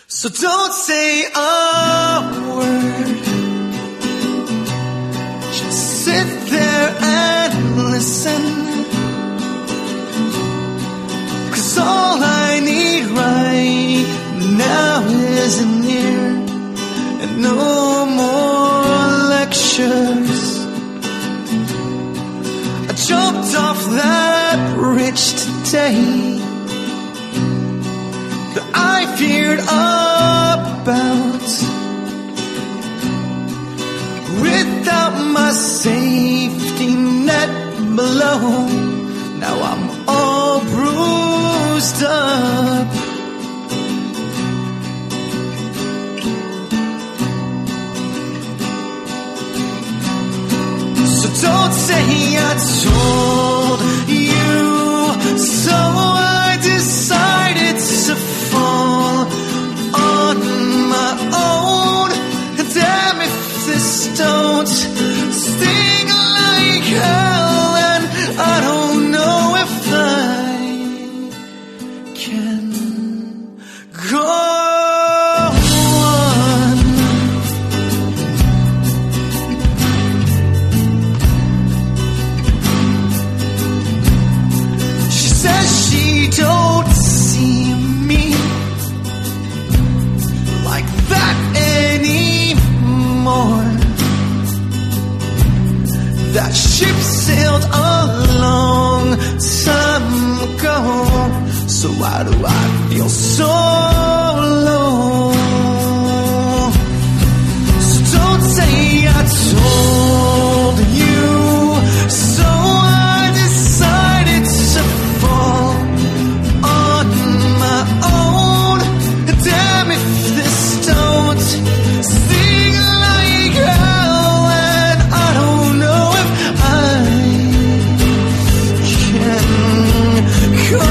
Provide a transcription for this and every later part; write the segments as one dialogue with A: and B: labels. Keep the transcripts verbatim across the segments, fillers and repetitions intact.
A: So don't say a word, just sit there and listen, 'cause all I need right now is an ear and no more lectures. I jumped off that bridge today that I feared about. Without my safety net below, now I'm all bruised up. So don't say I told you so. I decided to fall on my own. And damn if this don't sting like hell. And I don't know if I can go on. She says she don't see me like that anymore. That ship sailed a long time ago. So why do I feel so low? So don't say I told you so. I decided to fall on my own. Damn if this don't sting like hell. And I don't know if I can go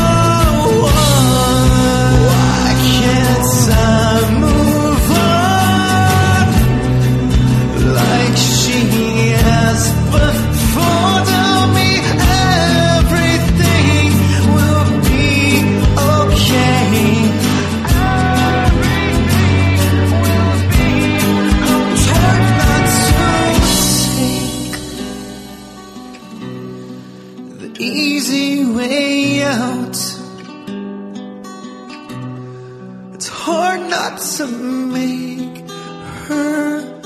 A: on. Why can't I move on like she has before? Tell me everything will be okay. It's hard not to take the easy way out. It's hard not to make her